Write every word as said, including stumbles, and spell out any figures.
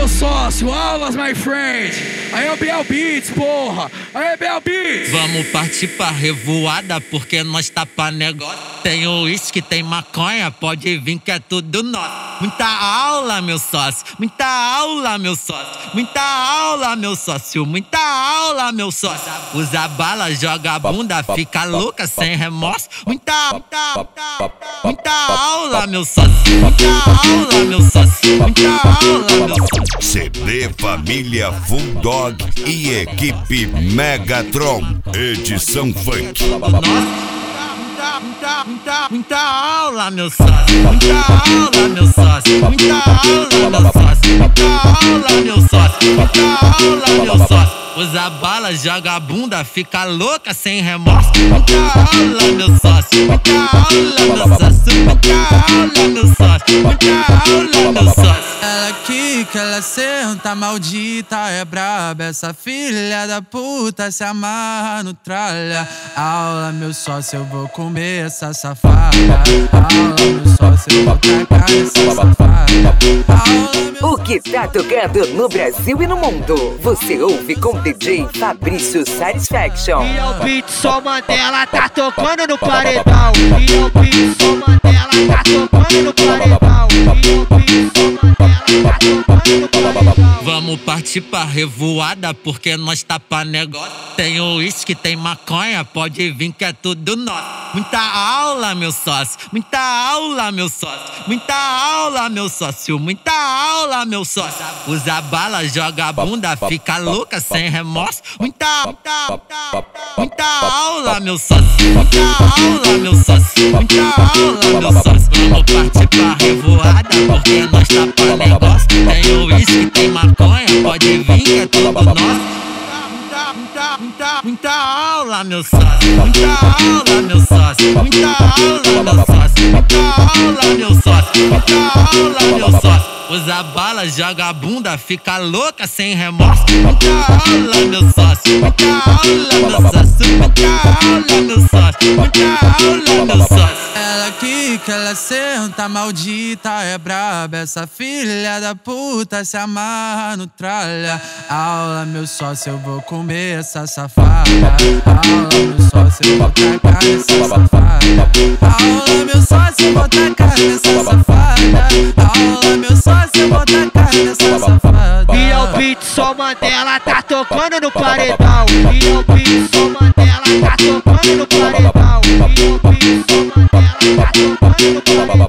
meu sócio, aulas, my friend. Aí é o Biel Beats, porra. Aí é Biel Beats. Vamos partir pra revoada, porque nós tá pra negócio. Tem uísque, tem maconha, pode vir que é tudo nosso. Muita aula, meu sócio, muita aula, meu sócio. Muita aula, meu sócio, muita aula, meu sócio. Usa bala, joga a bunda, fica louca, sem remorso. Muita, muita, muita, muita aula, meu sócio. Muita aula, meu sócio. Muita aula, meu sócio. C D Família Full Dog e equipe Megatron, edição funk. Muita, muita, muita aula, meu sócio. Muita aula, meu sócio. Muita aula, meu sócio. Muita aula, meu sócio. Muita aula, meu sócio. Usa bala, joga a bunda, fica louca, sem remorso. Muita aula, meu sócio. Muita aula, meu sócio. Muita aula, meu sócio. Muita aula, meu sócio. Ela quica, ela senta, maldita, é braba. Essa filha da puta se amarra no tralha. Aula, meu sócio, eu vou comer essa safada. Aula, meu sócio, eu vou tacar essa safada. Aula, meu... O que tá tocando no Brasil e no mundo, você ouve com D J Fabrício Satisfaction. E o beat só Mandela tá tocando no paredão. E o beat só Mandela tá tocando no paredão. E o beat só Mandela tá tocando no paredão. Vamos partir pra revoada, porque nós tá pra negócio. Tem uísque, tem maconha, pode vir que é tudo nosso. Muita aula, meu sócio, muita aula, meu sócio. Muita aula, meu sócio, muita aula, meu sócio. Usa bala, joga a bunda, fica louca, sem remorso. Muita, muita, muita, muita aula, meu sócio. Muita aula, meu sócio. Muita aula, meu sócio. Vamos partir pra revoada, porque nós tá pra negócio. Tem uísque, tem maconha, pode vir que é tudo nosso. Muita, muita, muita aula, meu sócio. Muita aula, meu sócio. Muita aula, meu sócio. Muita aula, meu sócio. Muita aula, meu sócio. Usa bala, joga a bunda, fica louca, sem remorso. Muita aula, meu sócio. Muita aula, meu sócio. Muita aula, meu sócio. Muita aula, meu sócio. Ela quica, ela senta, maldita, é braba. Essa filha da puta se amarra no tralha. Aula, meu sócio, eu vou comer essa safada. Aula, meu sócio, eu vou tacar essa safada. Aula, meu sócio, eu vou tacar nessa safada. Aula, meu sócio, eu vou tacar nessa safada. E o beat só Mandela tá tocando no paredão. E o beat só Mandela tá tocando no paredão. E o beat só Mandela tá tocando no paredão.